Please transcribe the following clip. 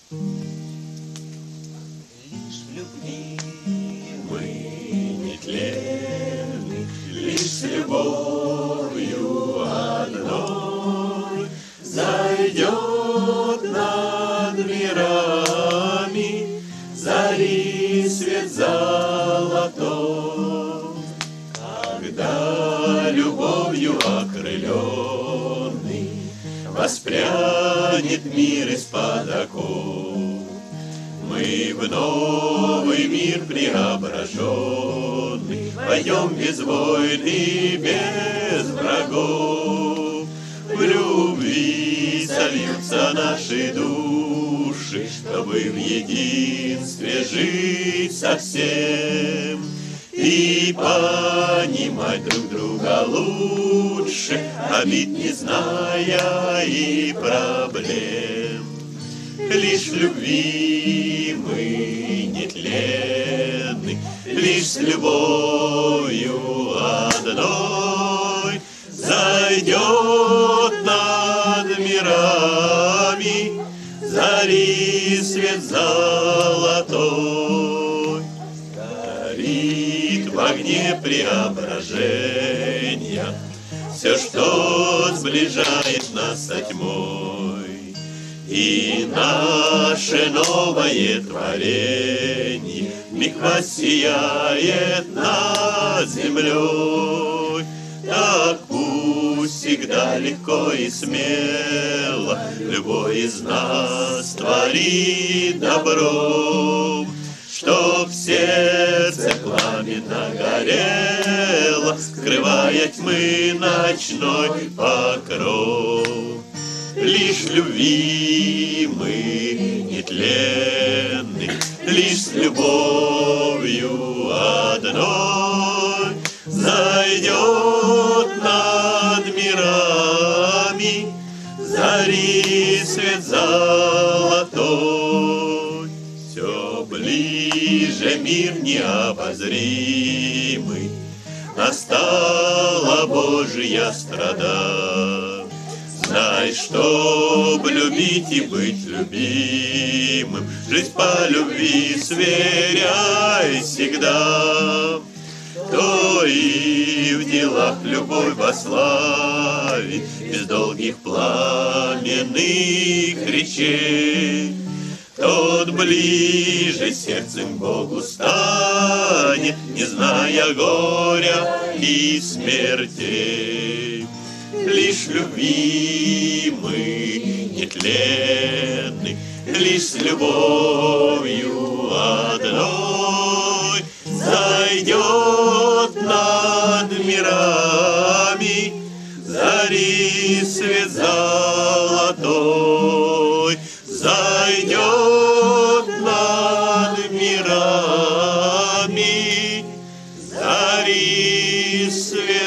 Лишь в любви мы нетленны, лишь с любовью одной зайдет над мирами зари свет золотой. Когда любовью окрыленный воспрянет мир из-под оков, мы в новый мир преображенный пойдем без войн и без врагов. В любви сольются наши души, чтобы в единстве жить совсем и понимать друг друга лучше, обид не зная и проблем. Лишь в любви мы нетленны, лишь с любовью одной зайдет над мирами зари свет золотой. Горит в огне преображения все, что сближает нас со тьмой. И наше новое творение вмиг воссияет над землей. Так пусть всегда легко и смело любой из нас творит добро, чтоб в сердце пламенно горело, скрывая тьмы ночной покров. Лишь в любви мы нетленны, лишь с любовью одной зайдет над мирами зари свет золотой. Все ближе мир необозримый, настала Божья страда. Знай, чтоб любить и быть любимым, жизнь по любви сверяй всегда. То и в делах любовь вославит, без долгих пламенных речей. Тот ближе сердцем к Богу станет, не зная горя и смертей. Лишь в любви мы нетленны, лишь с любовью одной зайдет над мирами зари свет золотой. Зайдет над мирами зари свет